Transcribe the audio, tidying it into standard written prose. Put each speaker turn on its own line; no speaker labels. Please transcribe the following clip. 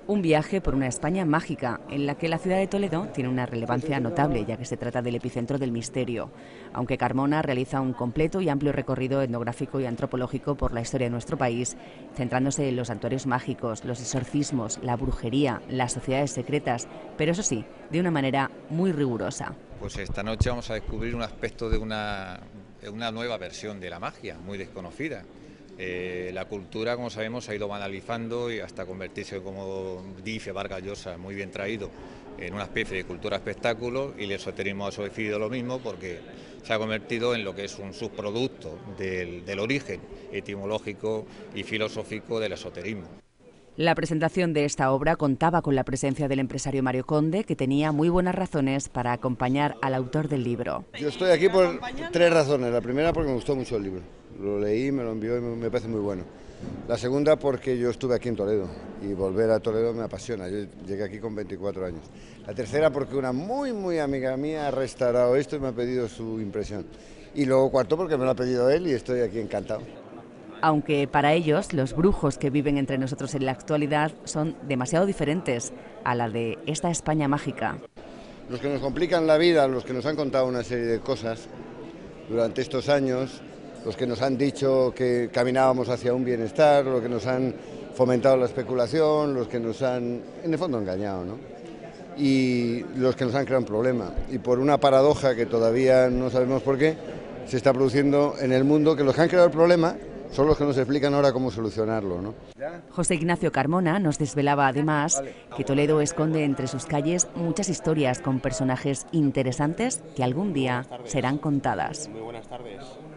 Un viaje por una España mágica, en la que la ciudad de Toledo tiene una relevancia notable, ya que se trata del epicentro del misterio. Aunque Carmona realiza un completo y amplio recorrido etnográfico y antropológico por la historia de nuestro país, centrándose en los santuarios mágicos, los exorcismos, la brujería, las sociedades secretas, pero eso sí, de una manera muy rigurosa.
Pues esta noche vamos a descubrir un aspecto de una nueva versión de la magia, muy desconocida. La cultura, como sabemos, ha ido banalizando y hasta convertirse, como dice Vargas Llosa, muy bien traído, en una especie de cultura espectáculo, y el esoterismo ha sufrido lo mismo porque se ha convertido en lo que es un subproducto del origen etimológico y filosófico del esoterismo.
La presentación de esta obra contaba con la presencia del empresario Mario Conde, que tenía muy buenas razones para acompañar al autor del libro.
Yo estoy aquí por tres razones. La primera, porque me gustó mucho el libro. Lo leí, me lo envió y me parece muy bueno. La segunda, porque yo estuve aquí en Toledo y volver a Toledo me apasiona. Yo llegué aquí con 24 años. La tercera, porque una muy amiga mía ha restaurado esto y me ha pedido su impresión. Y luego cuarto, porque me lo ha pedido él y estoy aquí encantado.
Aunque para ellos los brujos que viven entre nosotros en la actualidad son demasiado diferentes a la de esta España mágica.
Los que nos complican la vida, los que nos han contado una serie de cosas durante estos años, los que nos han dicho que caminábamos hacia un bienestar, los que nos han fomentado la especulación, los que nos han, en el fondo, engañado, ¿no? Y los que nos han creado un problema. Y por una paradoja que todavía no sabemos por qué, se está produciendo en el mundo que los que han creado el problema son los que nos explican ahora cómo solucionarlo, ¿no?
José Ignacio Carmona nos desvelaba además que Toledo esconde entre sus calles muchas historias con personajes interesantes que algún día serán contadas.
Muy buenas tardes.